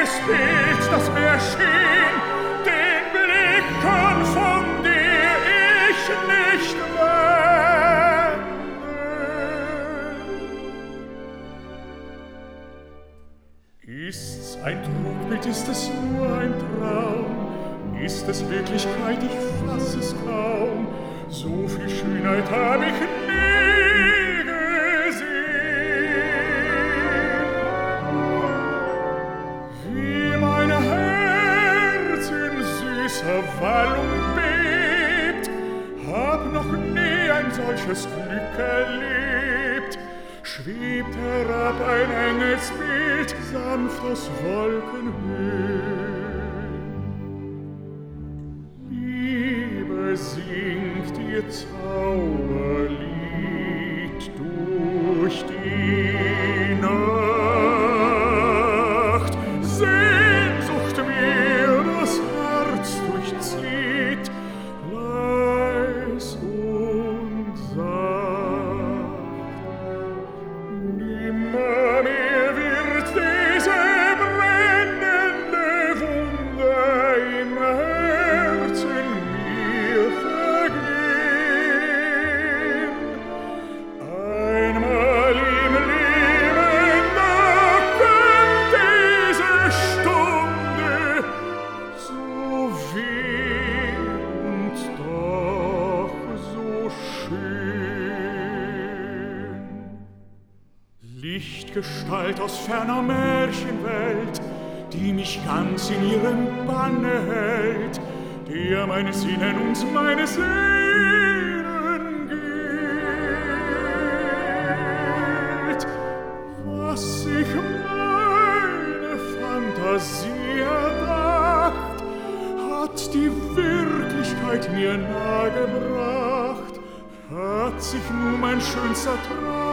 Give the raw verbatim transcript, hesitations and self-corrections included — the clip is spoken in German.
enges Bild, das mir erschien, den Blicken, von der ich nicht wende. Ist's ein Trugbild, ist es nur ein Traum? Ist es Wirklichkeit, ich fass es kaum. So viel Schönheit hab ich nie gesehen. Wie mein Herz in süßer Wallung bebt, hab noch nie ein solches Glück erlebt. Schwebt herab ein Engelsbild, sanft aus Wolkenhöhen. Singt ihr Zauberlied durch die Nacht. Sehnsucht mir das Herz durchzieht, leis und sanft. Nimmer mehr wird diese brennende Wunde im Herzen einmal im Leben, da kommt diese Stunde, so weh und doch so schön. Lichtgestalt aus ferner Märchenwelt, die mich ganz in ihrem Banne hält, der meine Sinnen und meine Seelen gilt. Was sich meine Fantasie erdacht, hat die Wirklichkeit mir nahegebracht, hat sich nun mein schönster Traum